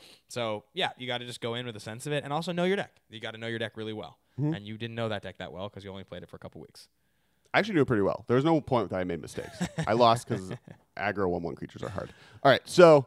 So yeah, you got to just go in with a sense of it, and also know your deck. You got to know your deck really well, Mm-hmm. and you didn't know that deck that well because you only played it for a couple weeks. I actually knew it pretty well. There was no point that I made mistakes. I lost because aggro one one creatures are hard. All right, so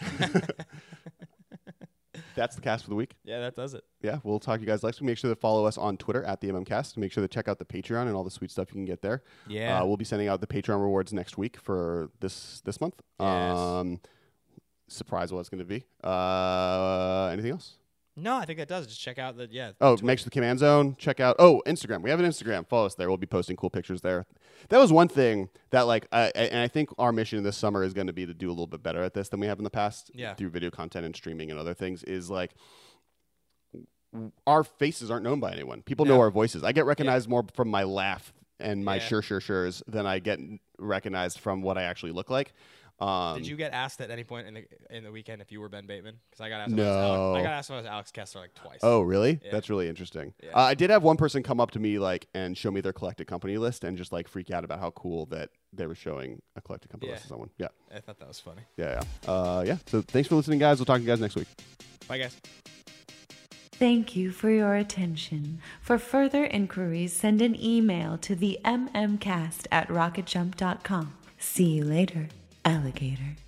that's the cast for the week. Yeah, that does it. Yeah, we'll talk to you guys next week. Make sure to follow us on Twitter at the MMCast. Make sure to check out the Patreon and all the sweet stuff you can get there. Yeah. Uh, we'll be sending out the Patreon rewards next week for this this month. Yes. Um, surprise what it's going to be. Uh, anything else? No, I think that does. Just check out the yeah. Oh, Twi- make sure the Command Zone. Check out. Oh, Instagram. We have an Instagram. Follow us there. We'll be posting cool pictures there. That was one thing that, like, I, I- and I think our mission this summer is going to be to do a little bit better at this than we have in the past. Yeah. Through video content and streaming and other things, is like w- our faces aren't known by anyone. People know No. our voices. I get recognized more from my laugh and my Yeah. sure, sure, sure's than I get recognized from what I actually look like. Um, Did you get asked at any point in the in the weekend if you were Ben Bateman? Because I got asked. No. If I, was Alex, I got asked if I was Alex Kessler like twice. Oh, really? Yeah. That's really interesting. Yeah. Uh, I did have one person come up to me like and show me their collected company list and just like freak out about how cool that they were showing a collected company Yeah. list to someone. Yeah, I thought that was funny. yeah, yeah. Uh, yeah. So thanks for listening, guys. We'll talk to you guys next week. Bye, guys. Thank you for your attention. For further inquiries, send an email to the mmcast at rocketjump dot com. See you later, alligator.